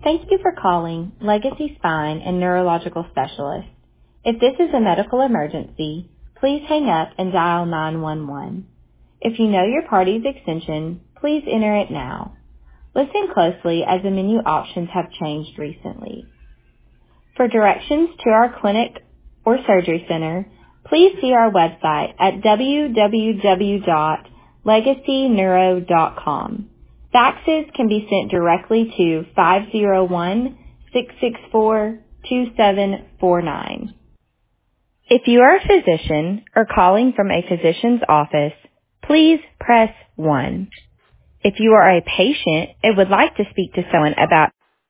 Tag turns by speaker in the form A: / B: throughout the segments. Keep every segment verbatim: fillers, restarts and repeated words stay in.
A: Thank you for calling Legacy Spine and Neurological Specialist. If this is a medical emergency, please hang up and dial nine one one. If you know your party's extension, please enter it now. Listen closely as the menu options have changed recently. For directions to our clinic or surgery center, please see our website at w w w dot legacy neuro dot com. Faxes can be sent directly to five zero one, six six four, two seven four nine. If you are a physician or calling from a physician's office, please press one. If you are a patient and would like to speak to someone about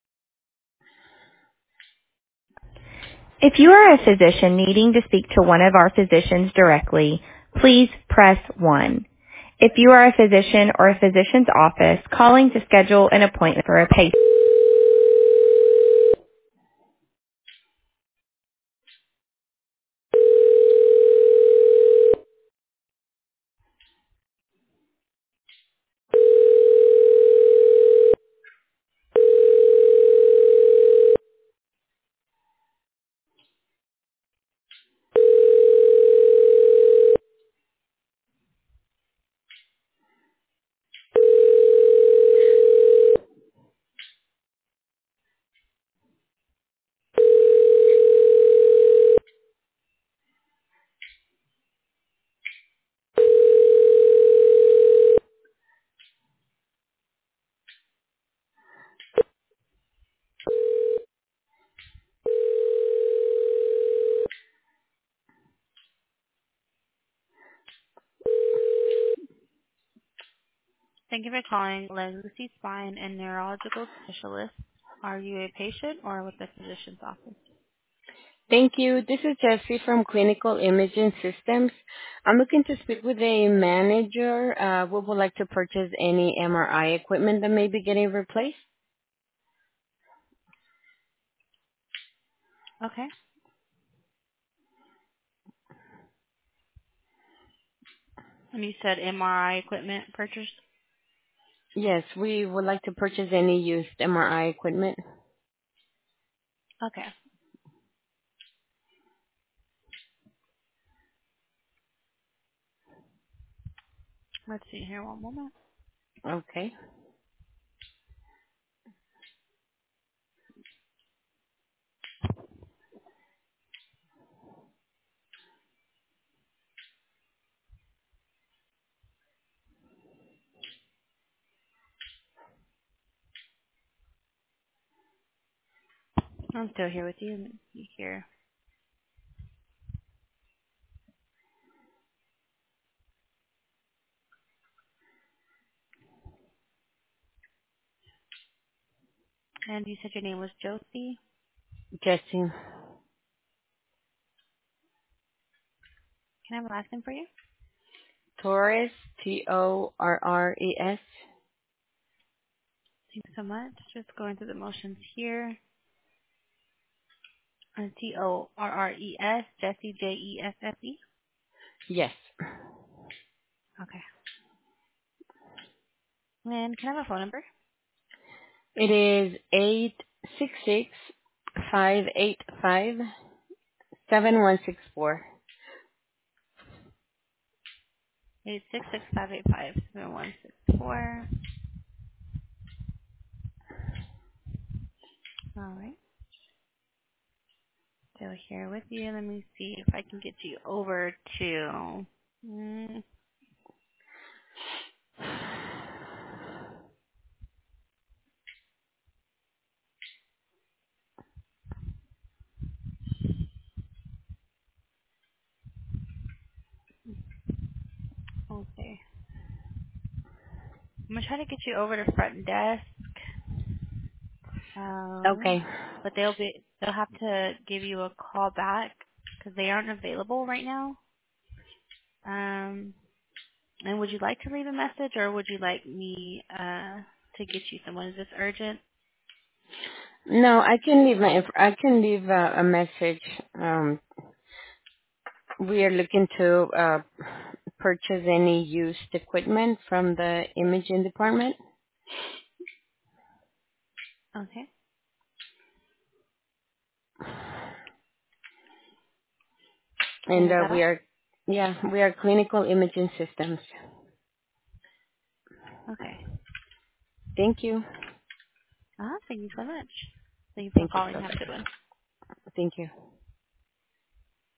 A: If you are a physician needing to speak to one of our physicians directly, please press one. If you are a physician or a physician's office calling to schedule an appointment for a patient. Thank you for calling Legacy Spine and Neurological Specialist. Are you a patient or with the physician's office?
B: Thank you. This is Jessie from Clinical Imaging Systems. I'm looking to speak with a manager. Uh, we would like to purchase any M R I equipment that may be getting replaced.
A: Okay. And you said M R I equipment purchased?
B: Yes, we would like to purchase any used M R I equipment.
A: Okay. Let's see here one moment.
B: Okay.
A: I'm still here with you. Let me see here. And you said your name was Josie.
B: Jessie
A: Can I have a last name for you?
B: Torres, T O R R E S.
A: Thanks so much. Just going through the motions here. Uh, T O R R E S, Jesse, J E S S E.
B: Yes.
A: Okay. And can I have a phone number?
B: It is eight six six five eight five seven one six four.
A: Eight six six five eight five seven one six four. All right. Still here with you. Let me see if I can get you over to. Mm, okay. I'm gonna try to get you over to front desk. Um,
B: Okay.
A: but they'll be they'll have to give you a call back because they aren't available right now. Um, and would you like to leave a message, or would you like me uh to get you someone? Is this urgent?
B: No, I can leave my. I can leave a, a message. Um, we are looking to uh, purchase any used equipment from the imaging department.
A: Okay. Can I
B: And
A: look
B: uh,
A: that
B: we
A: up?
B: are, yeah, we are clinical imaging systems.
A: Okay.
B: Thank you.
A: Uh-huh. Thank you so much. Thank you for
B: Thank you.
A: calling. Have a
B: Bye-bye.
A: good one.
B: Thank you.